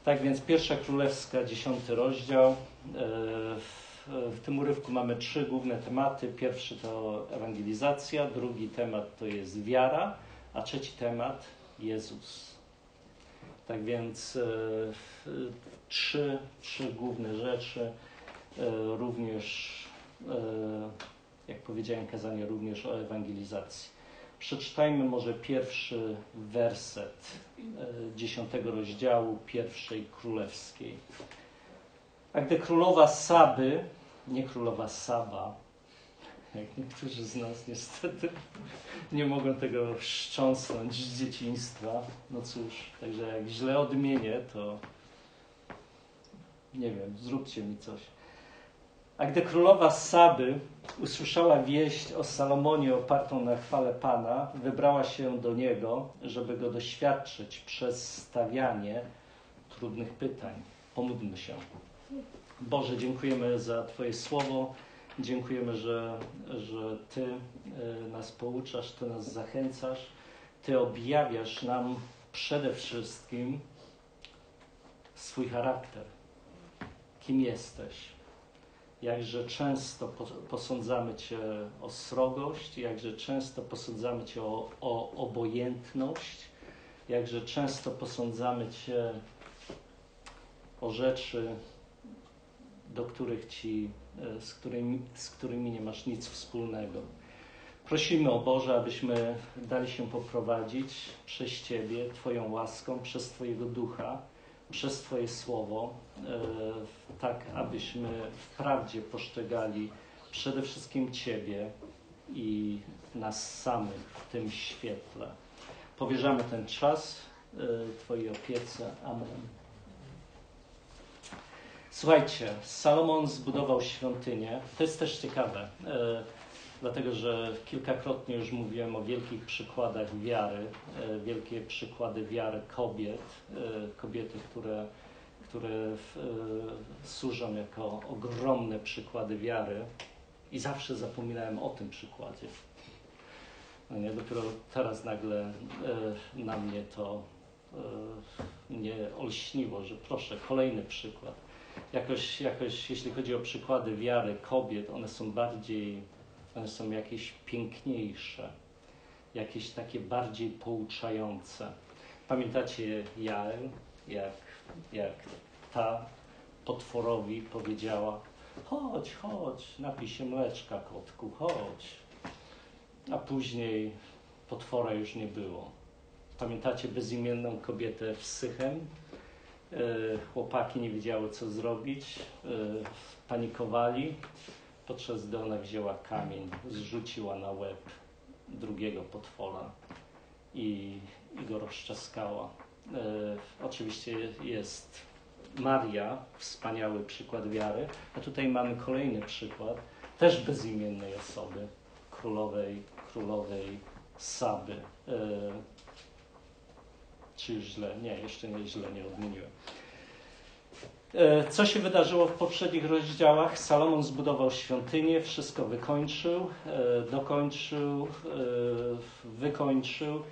Tak więc Pierwsza Królewska, 10 rozdział. W tym urywku mamy 3 główne tematy. Pierwszy to ewangelizacja, drugi temat to jest wiara, a trzeci temat Jezus. Tak więc trzy główne rzeczy, również, jak powiedziałem, kazanie również o ewangelizacji. Przeczytajmy może pierwszy werset 10 rozdziału Pierwszej Królewskiej. A gdy królowa Saby, nie królowa Saba, jak niektórzy z nas niestety nie mogą tego wstrząsnąć z dzieciństwa, no cóż, także jak źle odmienię, to nie wiem, zróbcie mi coś. A gdy królowa Saby usłyszała wieść o Salomonie opartą na chwale Pana, wybrała się do niego, żeby go doświadczyć przez stawianie trudnych pytań. Pomódlmy się. Boże, dziękujemy za Twoje słowo. Dziękujemy, że Ty nas pouczasz, Ty nas zachęcasz. Ty objawiasz nam przede wszystkim swój charakter. Kim jesteś? Jakże często posądzamy Cię o srogość, jakże często posądzamy Cię o obojętność, jakże często posądzamy Cię o rzeczy, do których z którymi nie masz nic wspólnego. Prosimy o Boże, abyśmy dali się poprowadzić przez Ciebie, Twoją łaską, przez Twojego Ducha, przez Twoje Słowo, tak abyśmy wprawdzie postrzegali przede wszystkim Ciebie i nas samych w tym świetle. Powierzamy ten czas Twojej opiece. Amen. Słuchajcie, Salomon zbudował świątynię. To jest też ciekawe, dlatego że kilkakrotnie już mówiłem o wielkich przykładach wiary, wielkie przykłady wiary kobiet, kobiety, które służą jako ogromne przykłady wiary i zawsze zapominałem o tym przykładzie. No nie, dopiero teraz nagle na mnie to nie olśniło, że proszę, kolejny przykład. Jakoś jeśli chodzi o przykłady wiary kobiet, one są jakieś piękniejsze, jakieś takie bardziej pouczające. Pamiętacie Jael, jak ta potworowi powiedziała: chodź, napij się mleczka, kotku, chodź. A później potwora już nie było. Pamiętacie bezimienną kobietę w Sychem? Chłopaki nie wiedziały, co zrobić, panikowali, podczas gdy ona wzięła kamień, zrzuciła na łeb drugiego potwora i go rozczaskała. Oczywiście jest Maria, wspaniały przykład wiary, a tutaj mamy kolejny przykład, też bezimiennej osoby, królowej Saby. Czy już źle? Nie, jeszcze nie źle, nie odmieniłem. Co się wydarzyło w poprzednich rozdziałach? Salomon zbudował świątynię, wszystko wykończył, dokończył, wykończył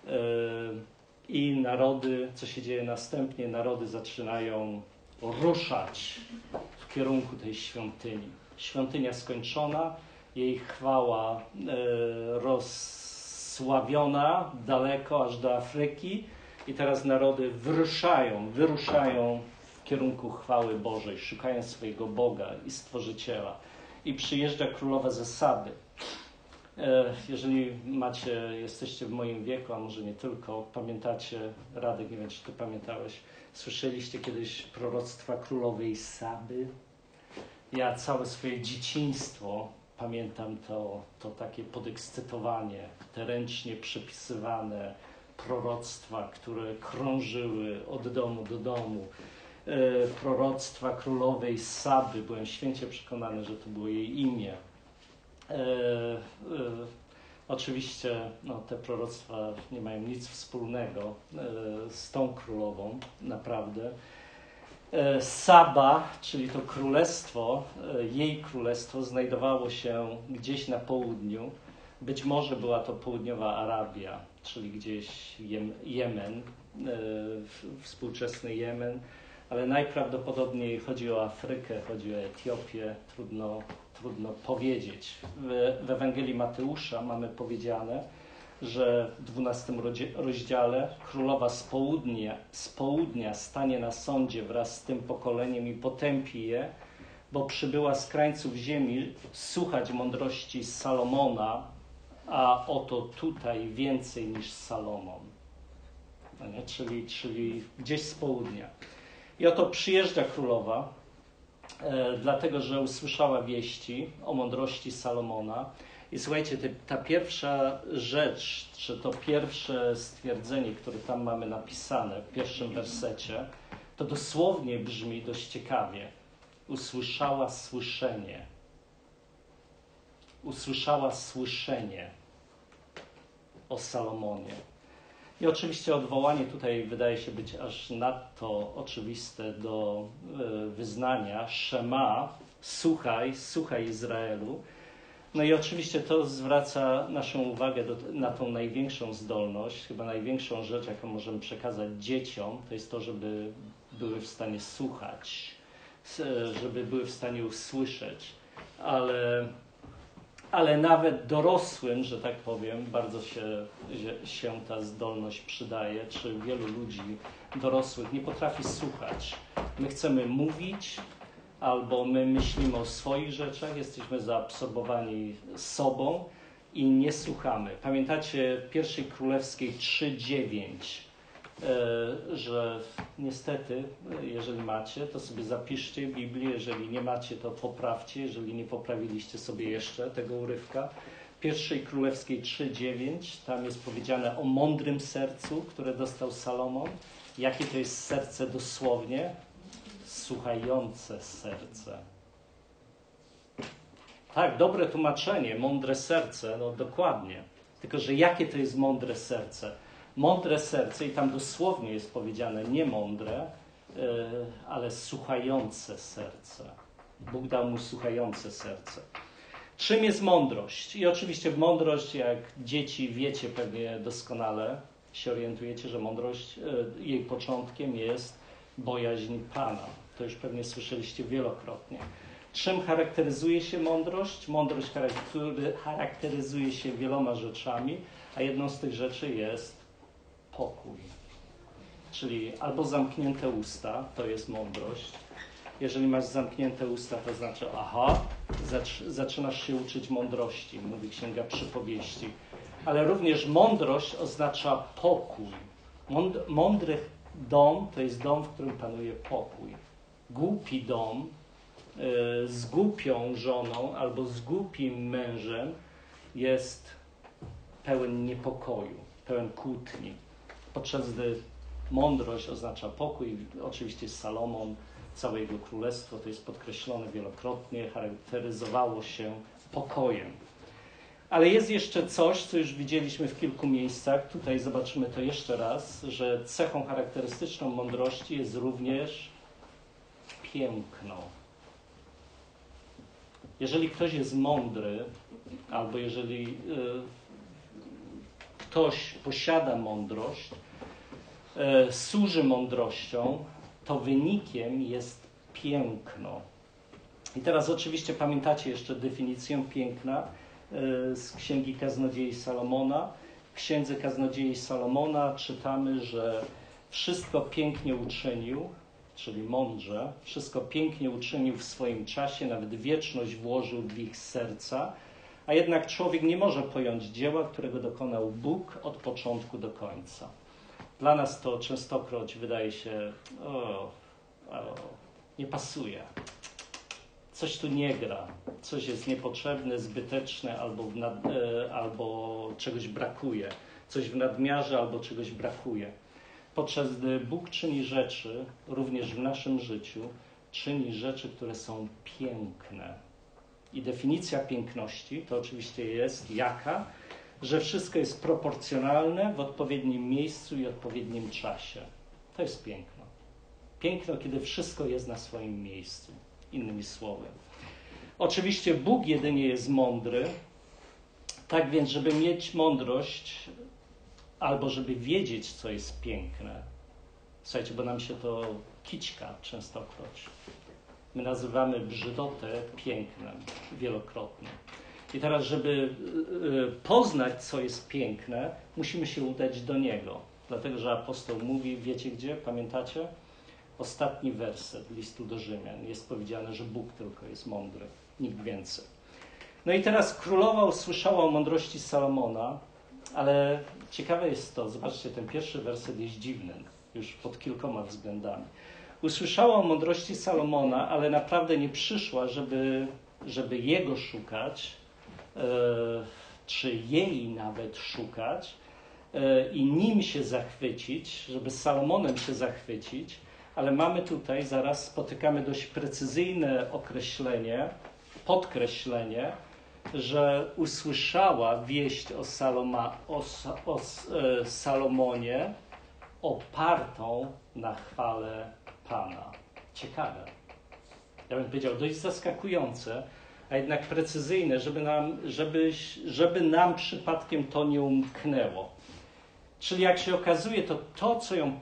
i narody, co się dzieje następnie? Narody zaczynają ruszać w kierunku tej świątyni. Świątynia skończona, jej chwała rozsławiona daleko, aż do Afryki. I teraz narody wyruszają w kierunku chwały Bożej, szukają swojego Boga i Stworzyciela. I przyjeżdża królowa ze Saby. Jeżeli jesteście w moim wieku, a może nie tylko, pamiętacie, Radek, nie wiem, czy ty pamiętałeś, słyszeliście kiedyś proroctwa królowej Saby? Ja całe swoje dzieciństwo pamiętam to takie podekscytowanie, te ręcznie przepisywane proroctwa, które krążyły od domu do domu. Proroctwa królowej Saby. Byłem święcie przekonany, że to było jej imię. Oczywiście te proroctwa nie mają nic wspólnego z tą królową, naprawdę. Saba, czyli to królestwo, jej królestwo znajdowało się gdzieś na południu. Być może była to południowa Arabia, czyli gdzieś Jemen, współczesny Jemen, ale najprawdopodobniej chodzi o Afrykę, chodzi o Etiopię, trudno powiedzieć. W Ewangelii Mateusza mamy powiedziane, że w 12 rozdziale królowa z południa stanie na sądzie wraz z tym pokoleniem i potępi je, bo przybyła z krańców ziemi słuchać mądrości Salomona, a oto tutaj więcej niż Salomon. No nie? Czyli gdzieś z południa. I oto przyjeżdża królowa, dlatego że usłyszała wieści o mądrości Salomona. I słuchajcie, ta pierwsza rzecz, czy to pierwsze stwierdzenie, które tam mamy napisane w pierwszym wersecie, to dosłownie brzmi dość ciekawie. Usłyszała słyszenie. Usłyszała słyszenie o Salomonie. I oczywiście odwołanie tutaj wydaje się być aż nadto oczywiste do wyznania Szema, słuchaj Izraelu. No i oczywiście to zwraca naszą uwagę na tą największą zdolność, chyba największą rzecz, jaką możemy przekazać dzieciom, to jest to, żeby były w stanie słuchać, żeby były w stanie usłyszeć, ale nawet dorosłym, że tak powiem, bardzo się ta zdolność przydaje, czy wielu ludzi dorosłych nie potrafi słuchać. My chcemy mówić, albo my myślimy o swoich rzeczach, jesteśmy zaabsorbowani sobą i nie słuchamy. Pamiętacie 1 Królewskiej 3:9, że niestety, jeżeli macie, to sobie zapiszcie Biblię, jeżeli nie macie, to poprawcie, jeżeli nie poprawiliście sobie jeszcze tego urywka. 1 Królewskiej 3:9, tam jest powiedziane o mądrym sercu, które dostał Salomon. Jakie to jest serce dosłownie? Słuchające serce. Tak, dobre tłumaczenie, mądre serce, no dokładnie. Tylko, że jakie to jest mądre serce? Mądre serce, i tam dosłownie jest powiedziane nie mądre, ale słuchające serce. Bóg dał mu słuchające serce. Czym jest mądrość? I oczywiście mądrość, jak dzieci wiecie pewnie doskonale, się orientujecie, że mądrość, jej początkiem jest bojaźń Pana. To już pewnie słyszeliście wielokrotnie. Czym charakteryzuje się mądrość? Mądrość charakteryzuje się wieloma rzeczami, a jedną z tych rzeczy jest pokój. Czyli albo zamknięte usta, to jest mądrość. Jeżeli masz zamknięte usta, to znaczy, zaczynasz się uczyć mądrości, mówi Księga Przypowieści. Ale również mądrość oznacza pokój. Mądry dom to jest dom, w którym panuje pokój. Głupi dom z głupią żoną albo z głupim mężem jest pełen niepokoju, pełen kłótni. Podczas gdy mądrość oznacza pokój, oczywiście Salomon, całe jego królestwo, to jest podkreślone wielokrotnie, charakteryzowało się pokojem. Ale jest jeszcze coś, co już widzieliśmy w kilku miejscach, tutaj zobaczymy to jeszcze raz, że cechą charakterystyczną mądrości jest również piękno. Jeżeli ktoś jest mądry, albo jeżeli ktoś posiada mądrość, służy mądrością, to wynikiem jest piękno. I teraz oczywiście pamiętacie jeszcze definicję piękna z Księgi Kaznodziei Salomona. W Księdze Kaznodziei Salomona czytamy, że wszystko pięknie uczynił, czyli mądrze, wszystko pięknie uczynił w swoim czasie, nawet wieczność włożył w ich serca, a jednak człowiek nie może pojąć dzieła, którego dokonał Bóg od początku do końca. Dla nas to częstokroć wydaje się, nie pasuje. Coś tu nie gra, coś jest niepotrzebne, zbyteczne albo czegoś brakuje. Coś w nadmiarze albo czegoś brakuje. Podczas gdy Bóg czyni rzeczy, również w naszym życiu, czyni rzeczy, które są piękne. I definicja piękności to oczywiście jest jaka? Że wszystko jest proporcjonalne w odpowiednim miejscu i odpowiednim czasie. To jest piękno. Piękno, kiedy wszystko jest na swoim miejscu. Innymi słowy. Oczywiście Bóg jedynie jest mądry, tak więc, żeby mieć mądrość, albo żeby wiedzieć, co jest piękne. Słuchajcie, bo nam się to kićka częstokroć. My nazywamy brzydotę pięknem wielokrotnie. I teraz, żeby poznać, co jest piękne, musimy się udać do Niego. Dlatego, że apostoł mówi, wiecie gdzie, pamiętacie? Ostatni werset listu do Rzymian. Jest powiedziane, że Bóg tylko jest mądry, nikt więcej. No i teraz królowa usłyszała o mądrości Salomona, ale ciekawe jest to, zobaczcie, ten pierwszy werset jest dziwny, już pod kilkoma względami. Usłyszała o mądrości Salomona, ale naprawdę nie przyszła, żeby jego szukać, czy jej nawet szukać i nim się zachwycić, żeby Salomonem się zachwycić, ale mamy tutaj, zaraz spotykamy dość precyzyjne określenie, podkreślenie, że usłyszała wieść o Salomonie opartą na chwale Pana. Ciekawe. Ja bym powiedział, dość zaskakujące, a jednak precyzyjne, żeby nam przypadkiem to nie umknęło. Czyli jak się okazuje, to co ją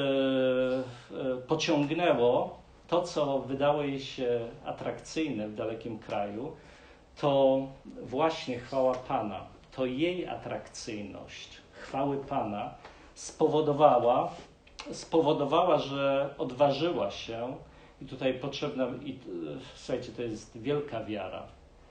pociągnęło, to co wydało jej się atrakcyjne w dalekim kraju, to właśnie chwała Pana. To jej atrakcyjność chwały Pana spowodowała, że odważyła się i tutaj potrzebna, słuchajcie, to jest wielka wiara.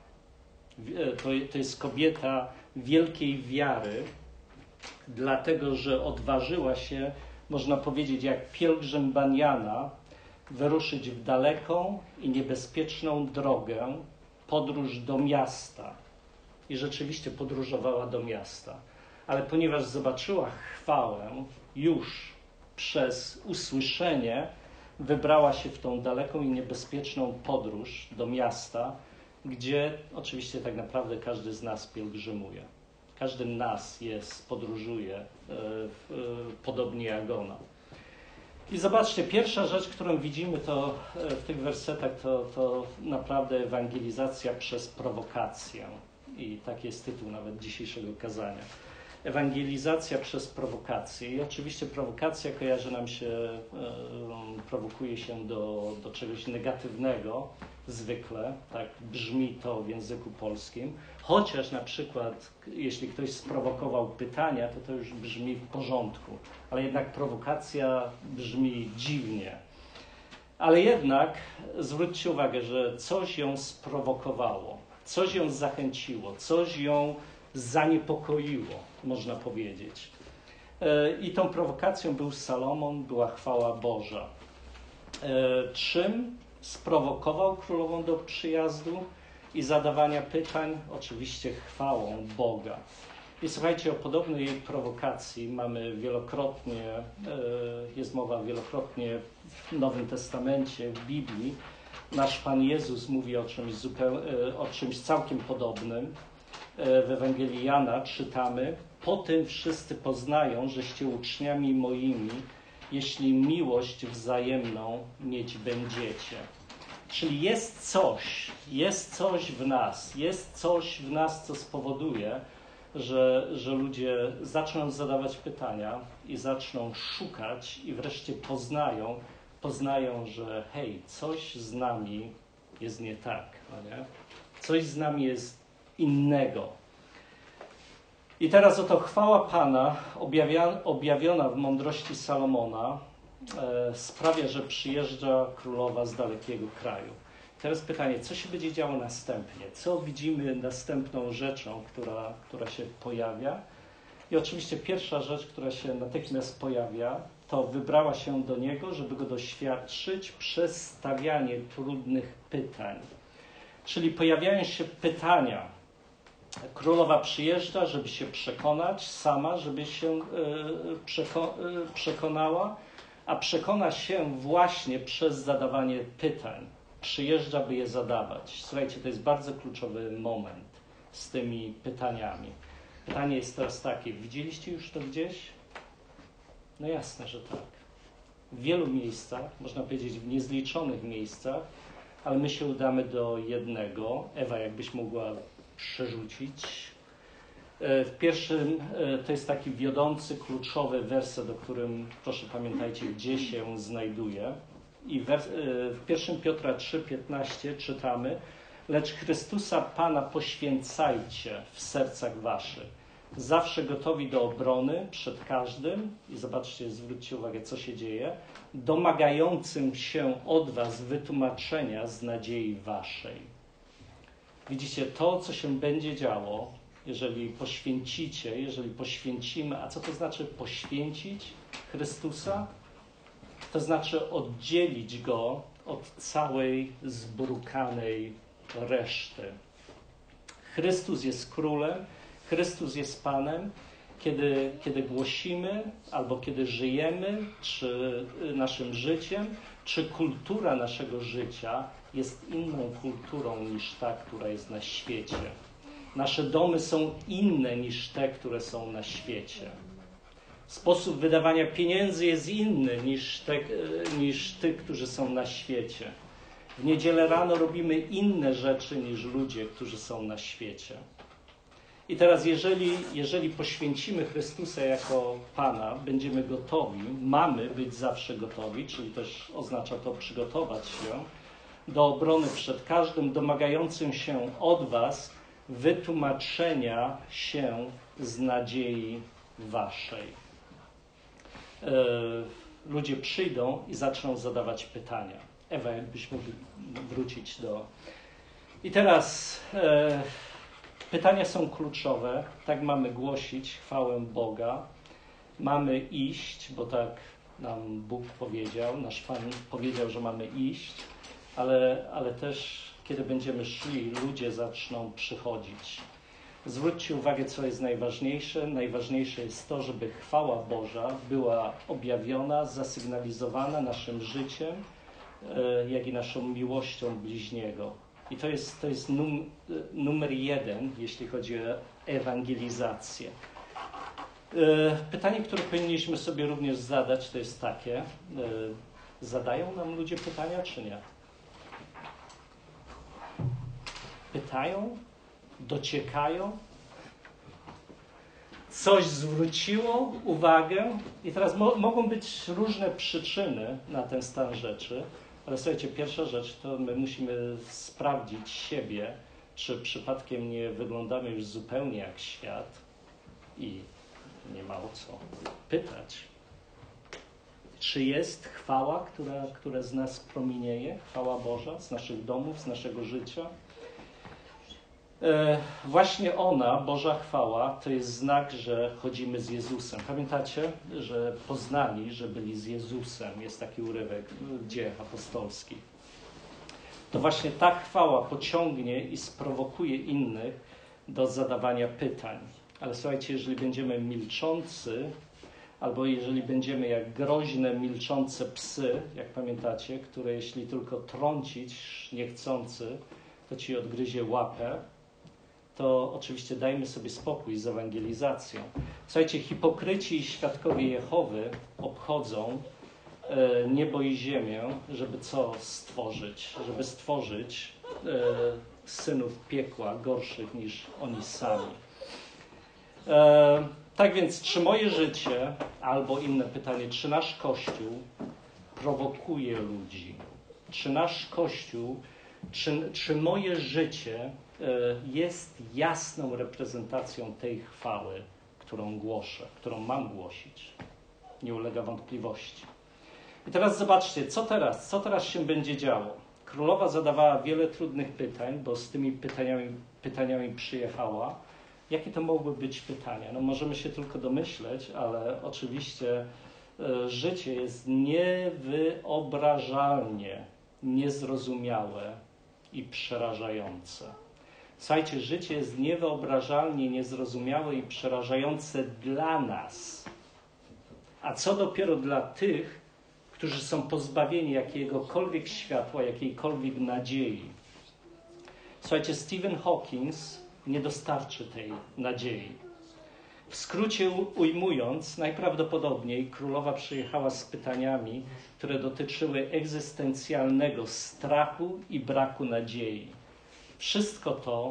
To jest kobieta wielkiej wiary, dlatego, że odważyła się, można powiedzieć, jak pielgrzym Baniana, wyruszyć w daleką i niebezpieczną drogę, podróż do miasta. I rzeczywiście podróżowała do miasta. Ale ponieważ zobaczyła chwałę, już przez usłyszenie wybrała się w tą daleką i niebezpieczną podróż do miasta, gdzie oczywiście tak naprawdę każdy z nas pielgrzymuje. Każdy z nas podróżuje podobnie jak ona. I zobaczcie, pierwsza rzecz, którą widzimy to w tych wersetach, to naprawdę ewangelizacja przez prowokację. I taki jest tytuł nawet dzisiejszego kazania. Ewangelizacja przez prowokację. I oczywiście prowokacja kojarzy nam się, prowokuje się do czegoś negatywnego, zwykle, tak brzmi to w języku polskim. Chociaż na przykład, jeśli ktoś sprowokował pytania, to już brzmi w porządku. Ale jednak prowokacja brzmi dziwnie. Ale jednak zwróćcie uwagę, że coś ją sprowokowało, coś ją zachęciło, coś ją zaniepokoiło, można powiedzieć. I tą prowokacją był Salomon, była chwała Boża. Czym sprowokował królową do przyjazdu i zadawania pytań? Oczywiście chwałą Boga. I słuchajcie, o podobnej prowokacji mamy wielokrotnie, jest mowa wielokrotnie w Nowym Testamencie, w Biblii. Nasz Pan Jezus mówi o czymś całkiem podobnym. W Ewangelii Jana czytamy: po tym wszyscy poznają, żeście uczniami moimi, jeśli miłość wzajemną mieć będziecie. Czyli jest coś w nas, co spowoduje, że ludzie zaczną zadawać pytania i zaczną szukać i wreszcie poznają, że hej, coś z nami jest nie tak, no nie? Coś z nami jest innego. I teraz oto chwała Pana, objawiona w mądrości Salomona, sprawia, że przyjeżdża królowa z dalekiego kraju. Teraz pytanie, co się będzie działo następnie? Co widzimy następną rzeczą, która się pojawia? I oczywiście pierwsza rzecz, która się natychmiast pojawia, to wybrała się do niego, żeby go doświadczyć przez stawianie trudnych pytań. Czyli pojawiają się pytania. Królowa przyjeżdża, żeby się przekonać sama, żeby się przekonała, a przekona się właśnie przez zadawanie pytań. Przyjeżdża, by je zadawać. Słuchajcie, to jest bardzo kluczowy moment z tymi pytaniami. Pytanie jest teraz takie, widzieliście już to gdzieś? No jasne, że tak. W wielu miejscach, można powiedzieć w niezliczonych miejscach, ale my się udamy do jednego. Ewa, jakbyś mogła przerzucić. W pierwszym to jest taki wiodący, kluczowy werset, o którym, proszę pamiętajcie, gdzie się znajduje. I w 1 Piotra 3,15 czytamy: lecz Chrystusa Pana poświęcajcie w sercach waszych, zawsze gotowi do obrony przed każdym, i zobaczcie, zwróćcie uwagę, co się dzieje, domagającym się od was wytłumaczenia z nadziei waszej. Widzicie, to, co się będzie działo, jeżeli poświęcicie, jeżeli poświęcimy, a co to znaczy poświęcić Chrystusa? To znaczy oddzielić Go od całej zbrukanej reszty. Chrystus jest Królem, Chrystus jest Panem. Kiedy głosimy, albo kiedy żyjemy, czy naszym życiem, czy kultura naszego życia jest inną kulturą niż ta, która jest na świecie. Nasze domy są inne niż te, które są na świecie. Sposób wydawania pieniędzy jest inny niż tych, którzy są na świecie. W niedzielę rano robimy inne rzeczy niż ludzie, którzy są na świecie. I teraz, jeżeli poświęcimy Chrystusa jako Pana, będziemy gotowi, mamy być zawsze gotowi, czyli też oznacza to przygotować się do obrony przed każdym domagającym się od was wytłumaczenia się z nadziei waszej. Ludzie przyjdą i zaczną zadawać pytania. Ewa, jakbyś mógł wrócić do... I teraz pytania są kluczowe. Tak mamy głosić chwałę Boga. Mamy iść, bo tak nam Bóg powiedział, nasz Pan powiedział, że mamy iść, ale też kiedy będziemy szli, ludzie zaczną przychodzić. Zwróćcie uwagę, co jest najważniejsze. Najważniejsze jest to, żeby chwała Boża była objawiona, zasygnalizowana naszym życiem, jak i naszą miłością bliźniego. I to jest numer 1, jeśli chodzi o ewangelizację. Pytanie, które powinniśmy sobie również zadać, to jest takie: zadają nam ludzie pytania, czy nie? Pytają? Dociekają? Coś zwróciło uwagę? I teraz mogą być różne przyczyny na ten stan rzeczy, ale słuchajcie, pierwsza rzecz to my musimy sprawdzić siebie, czy przypadkiem nie wyglądamy już zupełnie jak świat i nie ma o co pytać. Czy jest chwała, która z nas promienieje, chwała Boża, z naszych domów, z naszego życia? Właśnie ona, Boża chwała, to jest znak, że chodzimy z Jezusem. Pamiętacie, że poznali, że byli z Jezusem? Jest taki urywek w Dziejach Apostolskich. To właśnie ta chwała pociągnie i sprowokuje innych do zadawania pytań. Ale słuchajcie, jeżeli będziemy milczący, albo jeżeli będziemy jak groźne, milczące psy, jak pamiętacie, które jeśli tylko trącić niechcący, to ci odgryzie łapę, to oczywiście dajmy sobie spokój z ewangelizacją. Słuchajcie, hipokryci i świadkowie Jehowy obchodzą niebo i ziemię, żeby co stworzyć? Żeby stworzyć synów piekła gorszych niż oni sami. Tak więc, czy moje życie, albo inne pytanie, czy nasz Kościół prowokuje ludzi? Czy nasz Kościół, czy moje życie jest jasną reprezentacją tej chwały, którą głoszę, którą mam głosić? Nie ulega wątpliwości. I teraz zobaczcie, co teraz się będzie działo. Królowa zadawała wiele trudnych pytań, bo z tymi pytaniami przyjechała. Jakie to mogły być pytania? No możemy się tylko domyśleć, ale oczywiście życie jest niewyobrażalnie niezrozumiałe i przerażające. Słuchajcie, życie jest niewyobrażalnie niezrozumiałe i przerażające dla nas. A co dopiero dla tych, którzy są pozbawieni jakiegokolwiek światła, jakiejkolwiek nadziei. Słuchajcie, Stephen Hawking nie dostarczy tej nadziei. W skrócie ujmując, najprawdopodobniej królowa przyjechała z pytaniami, które dotyczyły egzystencjalnego strachu i braku nadziei. Wszystko to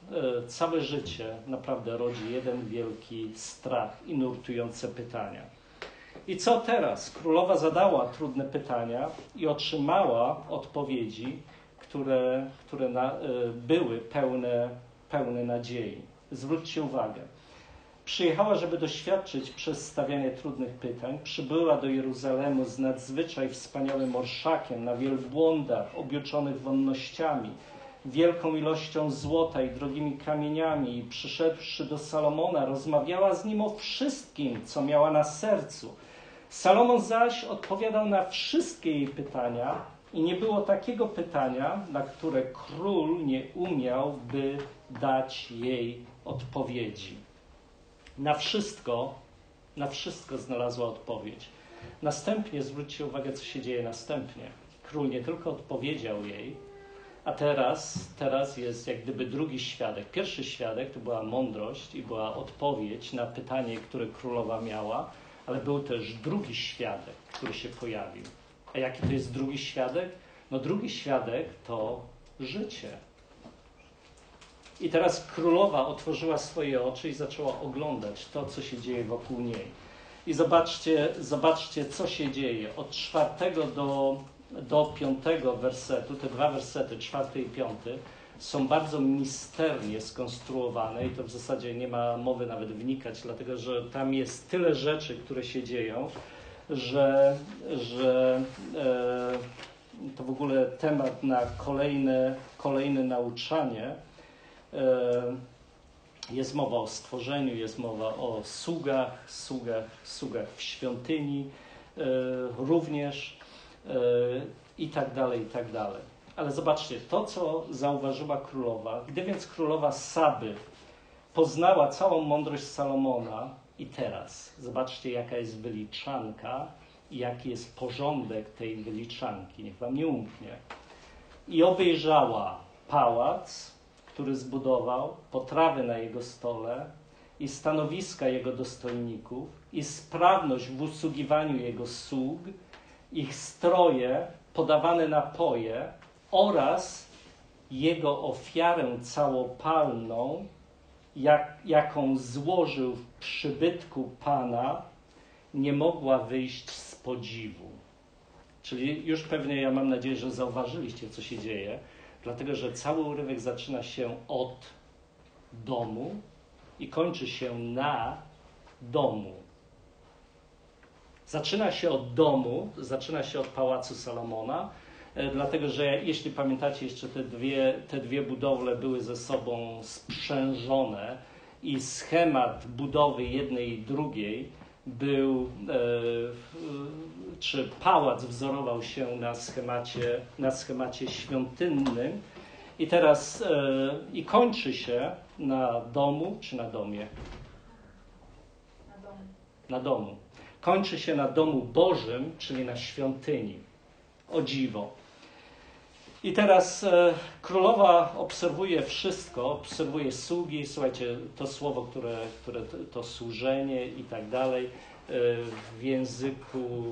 całe życie naprawdę rodzi jeden wielki strach i nurtujące pytania. I co teraz? Królowa zadała trudne pytania i otrzymała odpowiedzi, które były pełne nadziei. Zwróćcie uwagę. Przyjechała, żeby doświadczyć przez stawianie trudnych pytań. Przybyła do Jeruzalemu z nadzwyczaj wspaniałym orszakiem na wielbłądach objuczonych wonnościami, wielką ilością złota i drogimi kamieniami, i przyszedłszy do Salomona, rozmawiała z nim o wszystkim, co miała na sercu. Salomon zaś odpowiadał na wszystkie jej pytania i nie było takiego pytania, na które król nie umiałby dać jej odpowiedzi. Na wszystko znalazła odpowiedź. Następnie zwróćcie uwagę, co się dzieje następnie. Król nie tylko odpowiedział jej, a teraz jest jak gdyby drugi świadek. Pierwszy świadek to była mądrość i była odpowiedź na pytanie, które królowa miała, ale był też drugi świadek, który się pojawił. A jaki to jest drugi świadek? No drugi świadek to życie. I teraz królowa otworzyła swoje oczy i zaczęła oglądać to, co się dzieje wokół niej. I zobaczcie, co się dzieje. Od 4 do 5 wersetu, te dwa wersety, 4 i 5, są bardzo misternie skonstruowane i to w zasadzie nie ma mowy nawet wnikać, dlatego że tam jest tyle rzeczy, które się dzieją, że to w ogóle temat na kolejne nauczanie. Jest mowa o stworzeniu, jest mowa o sługach w świątyni również i tak dalej, i tak dalej. Ale zobaczcie, to co zauważyła królowa, gdy więc królowa Saby poznała całą mądrość Salomona i teraz, zobaczcie jaka jest wyliczanka i jaki jest porządek tej wyliczanki, niech wam nie umknie. I obejrzała pałac, który zbudował, potrawy na jego stole i stanowiska jego dostojników i sprawność w usługiwaniu jego sług, ich stroje, podawane napoje oraz jego ofiarę całopalną, jaką złożył w przybytku Pana, nie mogła wyjść z podziwu. Czyli już pewnie, ja mam nadzieję, że zauważyliście, co się dzieje, dlatego że cały urywek zaczyna się od domu i kończy się na domu. Zaczyna się od domu, zaczyna się od pałacu Salomona, dlatego że jeśli pamiętacie, jeszcze te dwie budowle były ze sobą sprzężone i schemat budowy jednej i drugiej czy pałac wzorował się na schemacie świątynnym i teraz i kończy się na domu czy na domie? Na domu. Kończy się na domu Bożym, czyli na świątyni. O dziwo. I teraz królowa obserwuje wszystko, obserwuje sługi, słuchajcie, to słowo, które to służenie i tak dalej, w języku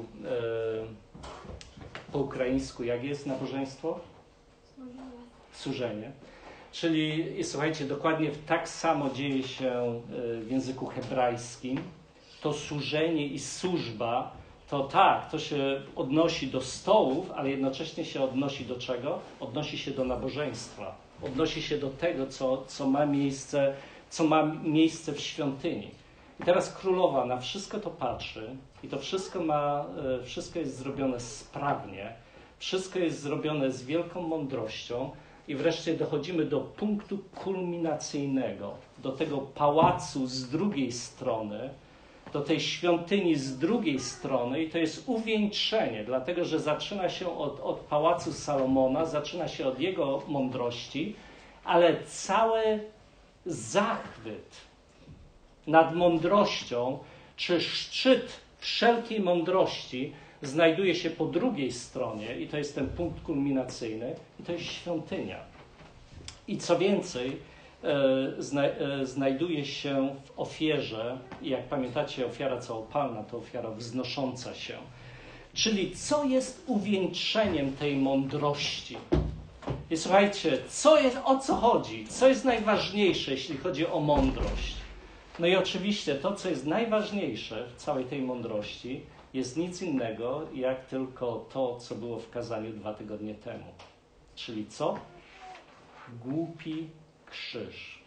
po ukraińsku, jak jest nabożeństwo? Służenie. Czyli, słuchajcie, dokładnie tak samo dzieje się w języku hebrajskim. To służenie i służba, to tak, to się odnosi do stołów, ale jednocześnie się odnosi do czego? Odnosi się do nabożeństwa. Odnosi się do tego, co ma miejsce w świątyni. I teraz królowa na wszystko to patrzy i to wszystko jest zrobione sprawnie, wszystko jest zrobione z wielką mądrością i wreszcie dochodzimy do punktu kulminacyjnego, do tego pałacu z drugiej strony, do tej świątyni z drugiej strony i to jest uwieńczenie, dlatego że zaczyna się od pałacu Salomona, zaczyna się od jego mądrości, ale cały zachwyt nad mądrością, czy szczyt wszelkiej mądrości znajduje się po drugiej stronie i to jest ten punkt kulminacyjny i to jest świątynia. I co więcej, znajduje się w ofierze, i jak pamiętacie, ofiara całopalna to ofiara wznosząca się. Czyli co jest uwieńczeniem tej mądrości? I słuchajcie, o co chodzi? Co jest najważniejsze, jeśli chodzi o mądrość? No i oczywiście to, co jest najważniejsze w całej tej mądrości, jest nic innego, jak tylko to, co było w kazaniu 2 tygodnie temu. Czyli co? Głupi krzyż.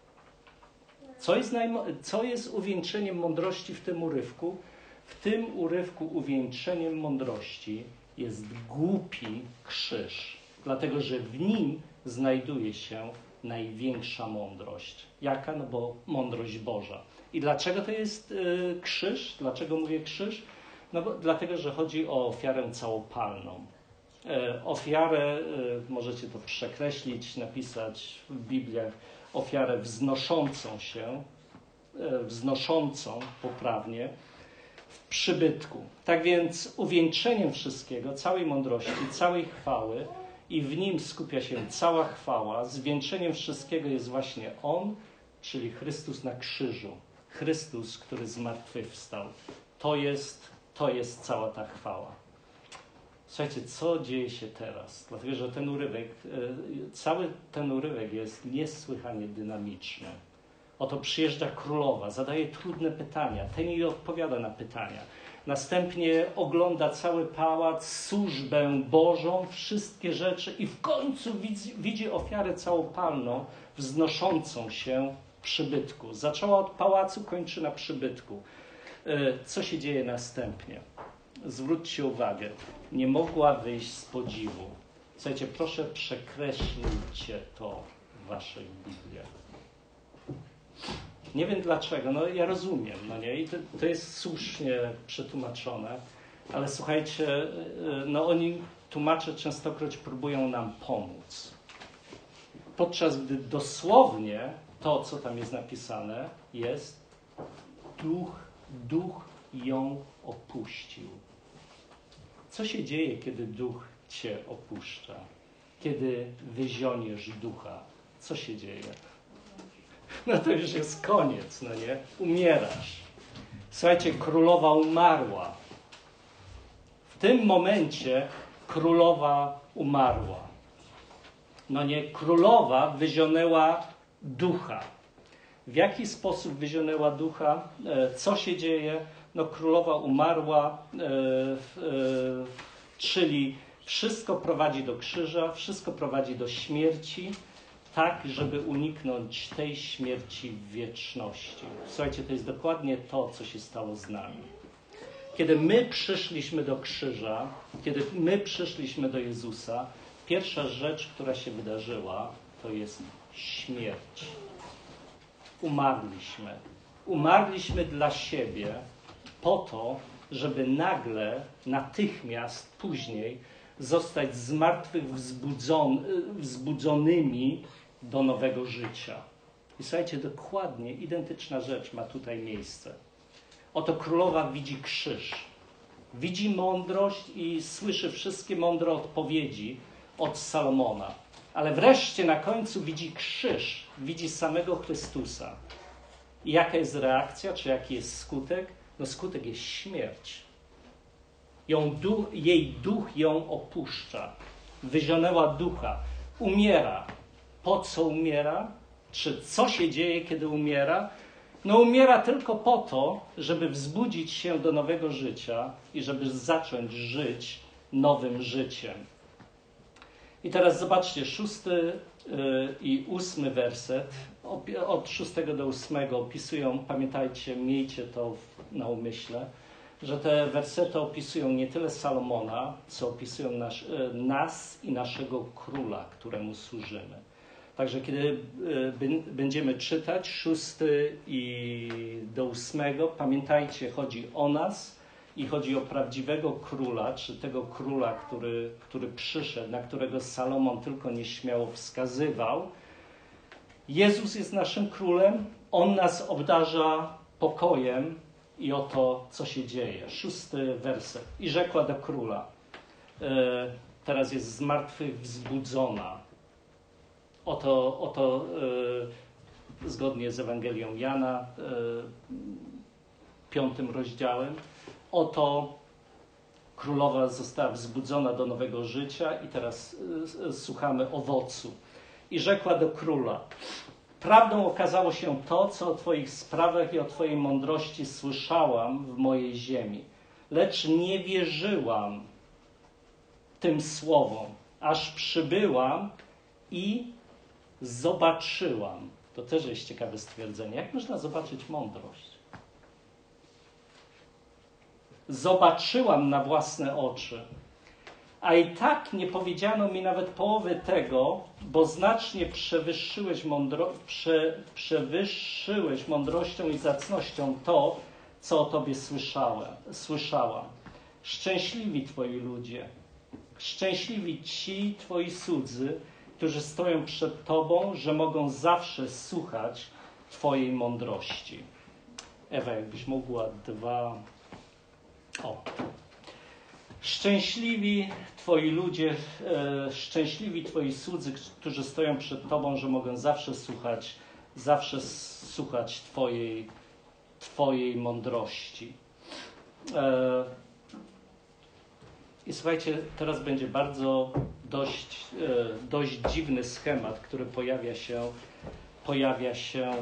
Co jest uwieńczeniem mądrości w tym urywku? W tym urywku uwieńczeniem mądrości jest głupi krzyż. Dlatego, że w nim znajduje się największa mądrość. Jaka? No bo mądrość Boża. I dlaczego to jest krzyż? Dlaczego mówię krzyż? No bo dlatego, że chodzi o ofiarę całopalną. Ofiarę, możecie to przekreślić, napisać w Bibliach, ofiarę wznoszącą poprawnie w przybytku. Tak więc uwieńczeniem wszystkiego, całej mądrości, całej chwały i w nim skupia się cała chwała, zwieńczeniem wszystkiego jest właśnie On, czyli Chrystus na krzyżu. Chrystus, który zmartwychwstał. To jest cała ta chwała. Słuchajcie, co dzieje się teraz? Dlatego, że cały ten urywek jest niesłychanie dynamiczny. Oto przyjeżdża królowa, zadaje trudne pytania, ten jej odpowiada na pytania. Następnie ogląda cały pałac, służbę Bożą, wszystkie rzeczy i w końcu widzi ofiarę całopalną wznoszącą się w przybytku. Zaczęła od pałacu, kończy na przybytku. Co się dzieje następnie? Zwróćcie uwagę, nie mogła wyjść z podziwu. Słuchajcie, proszę przekreślcie to w waszych Bibliach. Nie wiem dlaczego, no ja rozumiem, no nie? I to jest słusznie przetłumaczone, ale słuchajcie, no oni, tłumacze, częstokroć próbują nam pomóc. Podczas gdy dosłownie to, co tam jest napisane, jest duch ją opuścił. Co się dzieje, kiedy duch cię opuszcza? Kiedy wyzioniesz ducha? Co się dzieje? No to już jest koniec, no nie? Umierasz. Słuchajcie, królowa umarła. W tym momencie królowa umarła. No nie, królowa wyzionęła ducha. W jaki sposób wyzionęła ducha? Co się dzieje? No królowa umarła, czyli wszystko prowadzi do krzyża, wszystko prowadzi do śmierci, tak, żeby uniknąć tej śmierci w wieczności. Słuchajcie, to jest dokładnie to, co się stało z nami. Kiedy my przyszliśmy do krzyża, kiedy my przyszliśmy do Jezusa, pierwsza rzecz, która się wydarzyła, to jest śmierć. Umarliśmy. Umarliśmy dla siebie po to, żeby nagle, natychmiast później zostać z martwych wzbudzonymi do nowego życia. I słuchajcie, dokładnie identyczna rzecz ma tutaj miejsce. Oto królowa widzi krzyż. Widzi mądrość i słyszy wszystkie mądre odpowiedzi od Salomona. Ale wreszcie na końcu widzi krzyż, widzi samego Chrystusa. I jaka jest reakcja, czy jaki jest skutek? No skutek jest śmierć. Jej duch ją opuszcza. Wyzionęła ducha. Umiera. Po co umiera? Czy co się dzieje, kiedy umiera? No umiera tylko po to, żeby wzbudzić się do nowego życia i żeby zacząć żyć nowym życiem. I teraz zobaczcie, 6 i 8 werset, od 6 do 8 opisują, pamiętajcie, miejcie to na umyśle, że te wersety opisują nie tyle Salomona, co opisują nas i naszego króla, któremu służymy. Także kiedy będziemy czytać 6 i do 8, pamiętajcie, chodzi o nas i chodzi o prawdziwego króla, czy tego króla, który przyszedł, na którego Salomon tylko nieśmiało wskazywał. Jezus jest naszym królem, On nas obdarza pokojem i oto co się dzieje. 6 werset. I rzekła do króla, teraz jest z martwych wzbudzona. Oto zgodnie z Ewangelią Jana, 5 rozdziałem, oto Królowa została wzbudzona do nowego życia i teraz słuchamy owocu. I rzekła do króla: prawdą okazało się to, co o Twoich sprawach i o Twojej mądrości słyszałam w mojej ziemi. Lecz nie wierzyłam tym słowom, aż przybyłam i zobaczyłam. To też jest ciekawe stwierdzenie. Jak można zobaczyć mądrość? Zobaczyłam na własne oczy. A i tak nie powiedziano mi nawet połowy tego, bo znacznie przewyższyłeś mądrością i zacnością to, co o Tobie słyszałam. Szczęśliwi Twoi ludzie, szczęśliwi ci Twoi słudzy, którzy stoją przed Tobą, że mogą zawsze słuchać Twojej mądrości. Ewa, jakbyś mogła Szczęśliwi Twoi ludzie, szczęśliwi Twoi słudzy, którzy stoją przed Tobą, że mogą zawsze słuchać Twojej mądrości. I słuchajcie, teraz będzie dość dziwny schemat, który pojawia się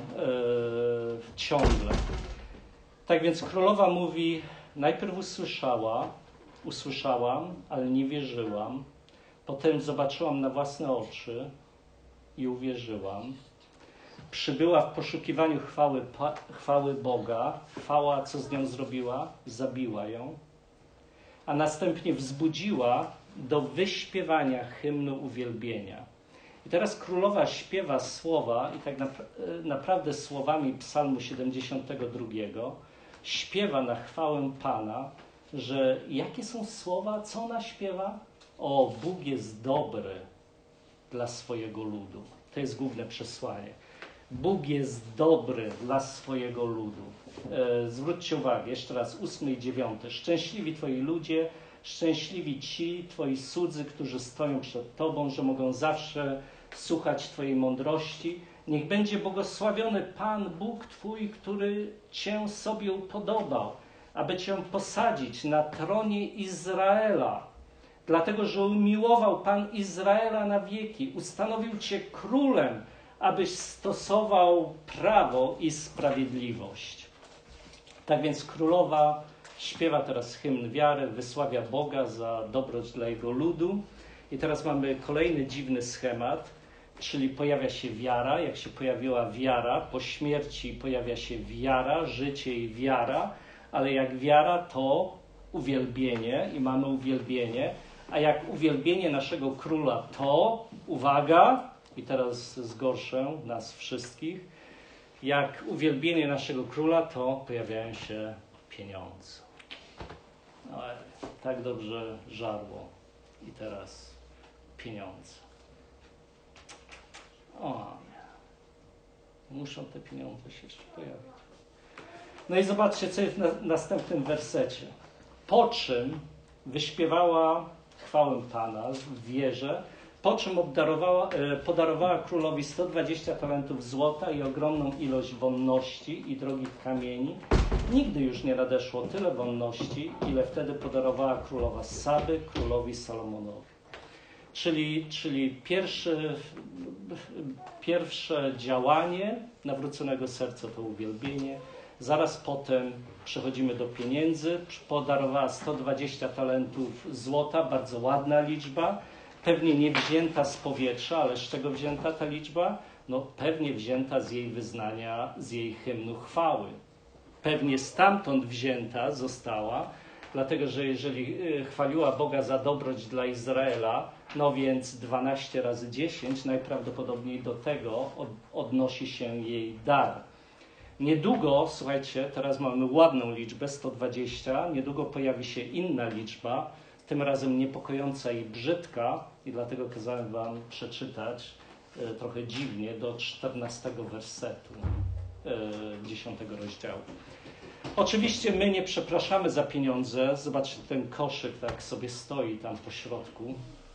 ciągle. Tak więc królowa mówi: najpierw usłyszałam, ale nie wierzyłam. Potem zobaczyłam na własne oczy i uwierzyłam. Przybyła w poszukiwaniu chwały Boga. Chwała, co z nią zrobiła? Zabiła ją. A następnie wzbudziła do wyśpiewania hymnu uwielbienia. I teraz królowa śpiewa słowa, i tak naprawdę słowami Psalmu 72, śpiewa na chwałę Pana, że jakie są słowa, co ona śpiewa? O, Bóg jest dobry dla swojego ludu. To jest główne przesłanie. Bóg jest dobry dla swojego ludu. Zwróćcie uwagę, jeszcze raz, 8 i 9. Szczęśliwi Twoi ludzie, szczęśliwi ci Twoi słudzy, którzy stoją przed Tobą, że mogą zawsze słuchać Twojej mądrości. Niech będzie błogosławiony Pan Bóg Twój, który Cię sobie upodobał, aby Cię posadzić na tronie Izraela. Dlatego, że umiłował Pan Izraela na wieki, ustanowił Cię królem, abyś stosował prawo i sprawiedliwość. Tak więc królowa śpiewa teraz hymn wiary, wysławia Boga za dobroć dla Jego ludu. I teraz mamy kolejny dziwny schemat, czyli pojawia się wiara. Jak się pojawiła wiara, po śmierci pojawia się wiara, życie i wiara, ale jak wiara, to uwielbienie i mamy uwielbienie, a jak uwielbienie naszego króla, to, uwaga, i teraz zgorszę nas wszystkich, jak uwielbienie naszego króla, to pojawiają się pieniądze. Ale tak dobrze żarło i teraz pieniądze. O nie. Muszą te pieniądze się jeszcze pojawić. No i zobaczcie, co jest w następnym wersecie. Po czym wyśpiewała chwałę Pana w wierze, po czym podarowała królowi 120 talentów złota i ogromną ilość wonności i drogich kamieni. Nigdy już nie nadeszło tyle wonności, ile wtedy podarowała królowa Saby królowi Salomonowi. Czyli pierwsze działanie nawróconego serca to uwielbienie. Zaraz potem przechodzimy do pieniędzy. Podarowała 120 talentów złota, bardzo ładna liczba. Pewnie nie wzięta z powietrza, ale z czego wzięta ta liczba? No pewnie wzięta z jej wyznania, z jej hymnu chwały. Pewnie stamtąd wzięta została, dlatego że jeżeli chwaliła Boga za dobroć dla Izraela, no więc 12 razy 10 najprawdopodobniej do tego odnosi się jej dar. Niedługo, słuchajcie, teraz mamy ładną liczbę, 120, niedługo pojawi się inna liczba, tym razem niepokojąca i brzydka, i dlatego kazałem wam przeczytać trochę dziwnie do 14 wersetu 10 rozdziału. Oczywiście my nie przepraszamy za pieniądze. Zobaczcie, ten koszyk tak sobie stoi tam po środku.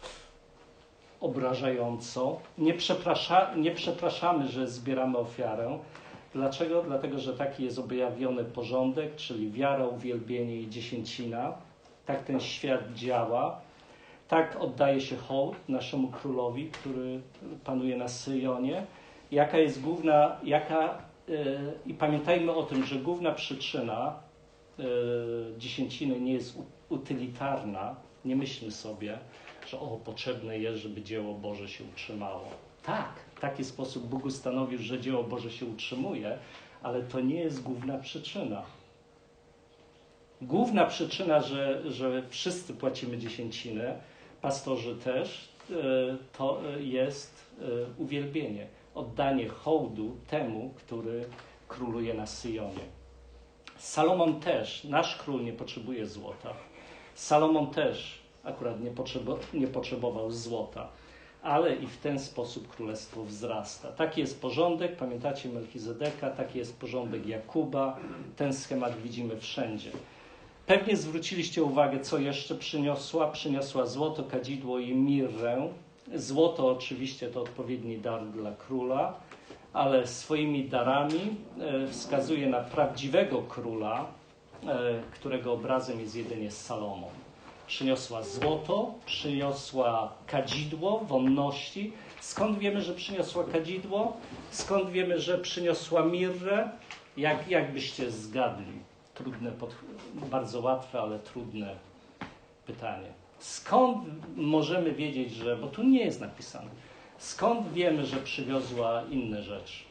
Obrażająco. Nie przepraszamy, że zbieramy ofiarę. Dlaczego? Dlatego, że taki jest objawiony porządek, czyli wiara, uwielbienie i dziesięcina. tak ten świat działa, tak oddaje się hołd naszemu królowi, który panuje na Syjonie. Jaka jest główna, i pamiętajmy o tym, że główna przyczyna dziesięciny nie jest utylitarna. Nie myślmy sobie, że potrzebne jest, żeby dzieło Boże się utrzymało. Tak, w taki sposób Bóg ustanowił, że dzieło Boże się utrzymuje, ale to nie jest główna przyczyna. Główna przyczyna, że wszyscy płacimy dziesięcinę, pastorzy też, to jest uwielbienie, oddanie hołdu temu, który króluje na Syjonie. Salomon też, nasz król nie potrzebuje złota. Salomon też akurat nie potrzebował złota, ale i w ten sposób królestwo wzrasta. Taki jest porządek, pamiętacie Melchizedeka, taki jest porządek Jakuba, ten schemat widzimy wszędzie. Pewnie zwróciliście uwagę, co jeszcze przyniosła. Przyniosła złoto, kadzidło i mirrę. Złoto oczywiście to odpowiedni dar dla króla, ale swoimi darami wskazuje na prawdziwego króla, którego obrazem jest jedynie Salomon. Przyniosła złoto, przyniosła kadzidło wonności. Skąd wiemy, że przyniosła kadzidło? Skąd wiemy, że przyniosła mirrę? Jak byście zgadli? Bardzo łatwe, ale trudne pytanie. Skąd możemy wiedzieć, bo tu nie jest napisane, skąd wiemy, że przywiozła inne rzeczy?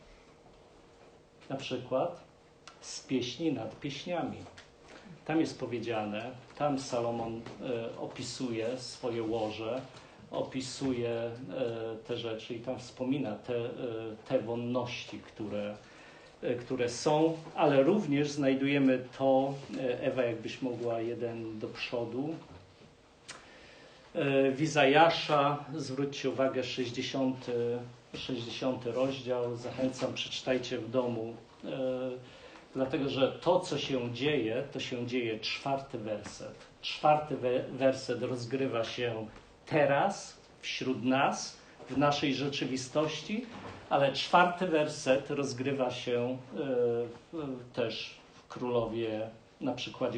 Na przykład z pieśni nad pieśniami. Tam jest powiedziane, tam Salomon opisuje swoje łoże, opisuje te rzeczy i tam wspomina te wonności, które są, ale również znajdujemy to, Ewa, jakbyś mogła jeden do przodu, w Izajasza, zwróćcie uwagę, 60 rozdział, zachęcam, przeczytajcie w domu, dlatego że to, co się dzieje, to się dzieje 4 werset. 4 werset rozgrywa się teraz, wśród nas, w naszej rzeczywistości, ale 4 werset rozgrywa się też w Królowie, na przykładzie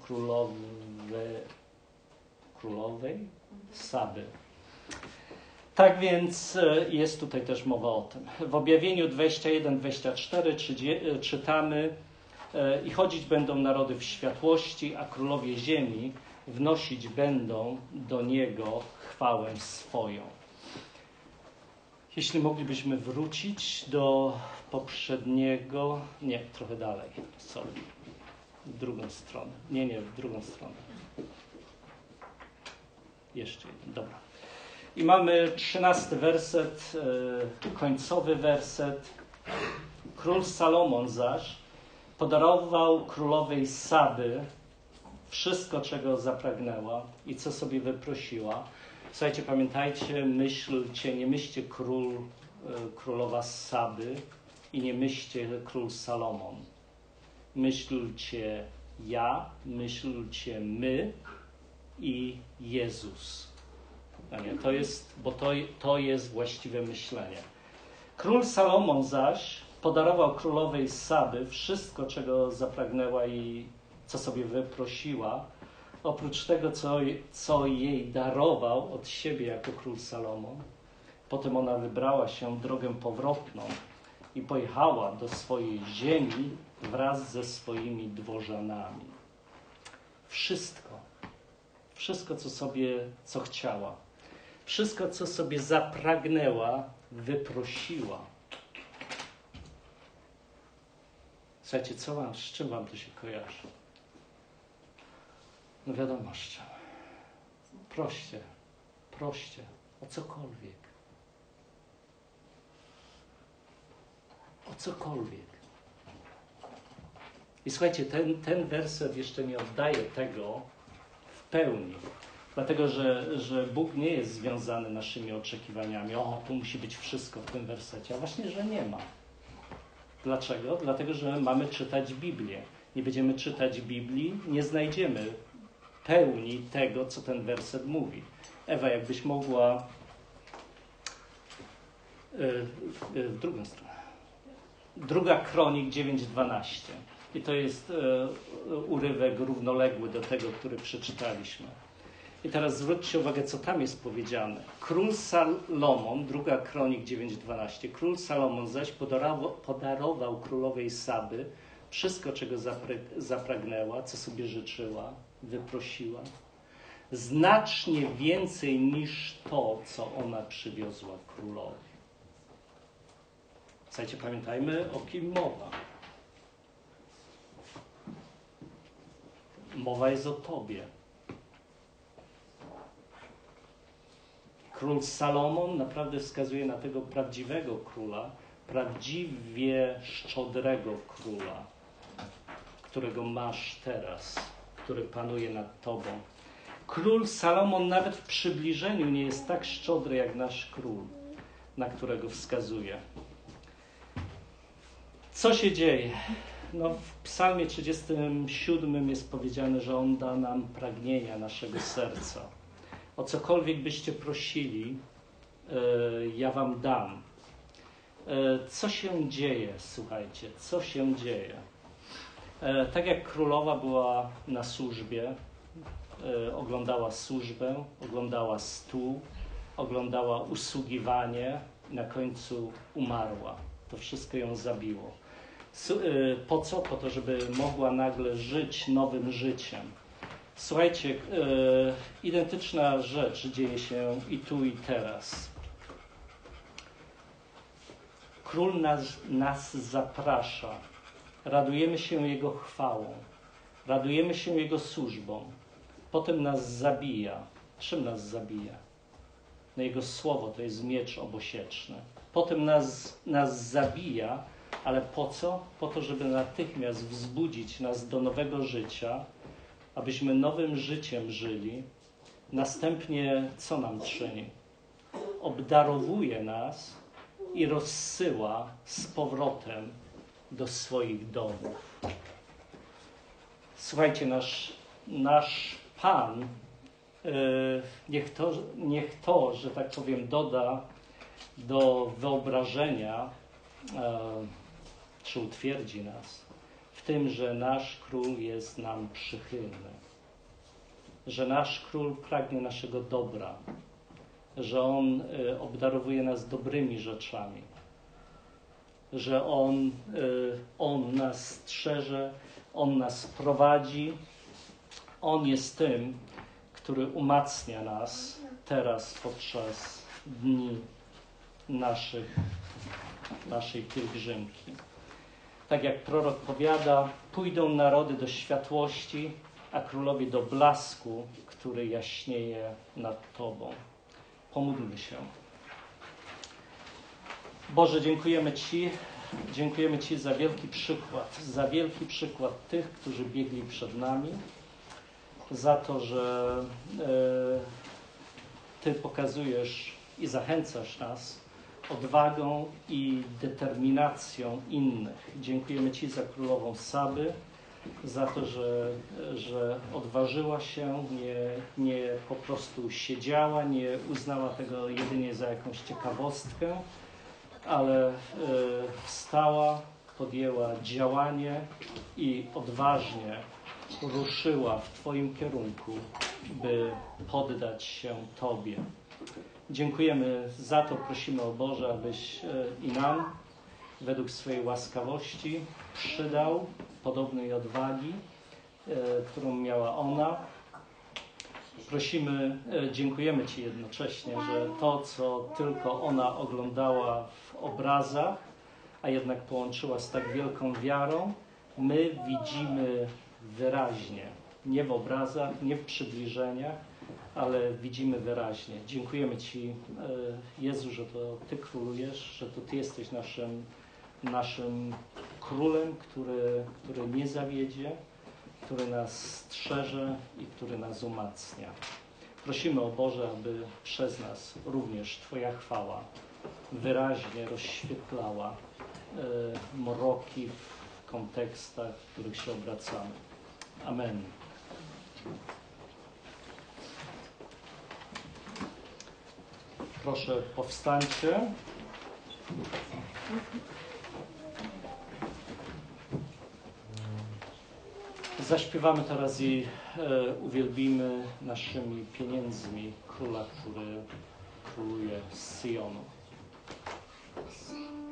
królowej Saby. Tak więc jest tutaj też mowa o tym. W Objawieniu 21-24 czytamy: i chodzić będą narody w światłości, a królowie ziemi wnosić będą do Niego chwałę swoją. Jeśli moglibyśmy wrócić do poprzedniego... Nie, trochę dalej. Sorry. W drugą stronę. Nie, w drugą stronę. Jeszcze jeden. Dobra. I mamy 13 werset, końcowy werset. Król Salomon zaś podarował królowej Saby wszystko, czego zapragnęła i co sobie wyprosiła. Słuchajcie, pamiętajcie, nie myślcie królowa Saby i nie myślcie król Salomon. Myślcie myślcie my i Jezus. To jest właściwe myślenie. Król Salomon zaś podarował królowej Saby wszystko, czego zapragnęła i co sobie wyprosiła, oprócz tego, co jej darował od siebie jako król Salomon. Potem ona wybrała się drogę powrotną i pojechała do swojej ziemi wraz ze swoimi dworzanami. Wszystko, co chciała. Wszystko, co sobie zapragnęła, wyprosiła. Słuchajcie, z czym wam to się kojarzy? No wiadomo z czym. Proście o cokolwiek. O cokolwiek. I słuchajcie, ten werset jeszcze nie oddaje tego w pełni. Dlatego, że Bóg nie jest związany naszymi oczekiwaniami. Tu musi być wszystko w tym wersecie. A właśnie, że nie ma. Dlaczego? Dlatego, że mamy czytać Biblię. Nie będziemy czytać Biblii, nie znajdziemy pełni tego, co ten werset mówi. Ewa, jakbyś mogła w drugą stronę. 2 Kronik 9:12. I to jest urywek równoległy do tego, który przeczytaliśmy. I teraz zwróćcie uwagę, co tam jest powiedziane. Król Salomon, 2 Kronik 9:12. Król Salomon zaś podarował królowej Saby wszystko, czego zapragnęła, co sobie życzyła, wyprosiła. Znacznie więcej niż to, co ona przywiozła królowi. Słuchajcie, pamiętajmy, o kim mowa. Mowa jest o tobie. Król Salomon naprawdę wskazuje na tego prawdziwego króla, prawdziwie szczodrego króla, którego masz teraz, który panuje nad tobą. Król Salomon nawet w przybliżeniu nie jest tak szczodry jak nasz król, na którego wskazuje. Co się dzieje? No, w Psalmie 37 jest powiedziane, że On da nam pragnienia naszego serca. O cokolwiek byście prosili, ja wam dam. Co się dzieje, słuchajcie, co się dzieje? Tak jak królowa była na służbie, oglądała służbę, oglądała stół, oglądała usługiwanie, na końcu umarła. To wszystko ją zabiło. Po co? Po to, żeby mogła nagle żyć nowym życiem. Słuchajcie, identyczna rzecz dzieje się i tu, i teraz. Król nas zaprasza. Radujemy się Jego chwałą. Radujemy się Jego służbą. Potem nas zabija. Czym nas zabija? No Jego słowo to jest miecz obosieczny. Potem nas zabija, ale po co? Po to, żeby natychmiast wzbudzić nas do nowego życia, abyśmy nowym życiem żyli. Następnie co nam czyni? Obdarowuje nas i rozsyła z powrotem do swoich domów. Słuchajcie, nasz Pan, niech to, że tak powiem, doda do wyobrażenia, czy utwierdzi nas w tym, że nasz Król jest nam przychylny, że nasz Król pragnie naszego dobra, że On obdarowuje nas dobrymi rzeczami, że On nas strzeże, On nas prowadzi. On jest tym, który umacnia nas teraz podczas dni naszej pielgrzymki. Tak jak prorok powiada, pójdą narody do światłości, a królowie do blasku, który jaśnieje nad Tobą. Pomódlmy się. Boże, dziękujemy Ci za wielki przykład tych, którzy biegli przed nami, za to, że Ty pokazujesz i zachęcasz nas odwagą i determinacją innych. Dziękujemy Ci za królową Saby, za to, że odważyła się, nie po prostu siedziała, nie uznała tego jedynie za jakąś ciekawostkę, ale wstała, podjęła działanie i odważnie ruszyła w Twoim kierunku, by poddać się Tobie. Dziękujemy za to, prosimy o Boże, abyś i nam według swojej łaskawości przydał podobnej odwagi, którą miała ona. Dziękujemy Ci jednocześnie, że to, co tylko ona oglądała w obrazach, a jednak połączyła z tak wielką wiarą, my widzimy wyraźnie, nie w obrazach, nie w przybliżeniach, ale widzimy wyraźnie. Dziękujemy Ci, Jezu, że to Ty królujesz, że to Ty jesteś naszym królem, który nie zawiedzie, który nas strzeże i który nas umacnia. Prosimy o Boże, aby przez nas również Twoja chwała wyraźnie rozświetlała mroki w kontekstach, w których się obracamy. Amen. Proszę, powstańcie. Zaśpiewamy teraz i uwielbimy naszymi pieniędzmi Króla, który króluje z Syjonu.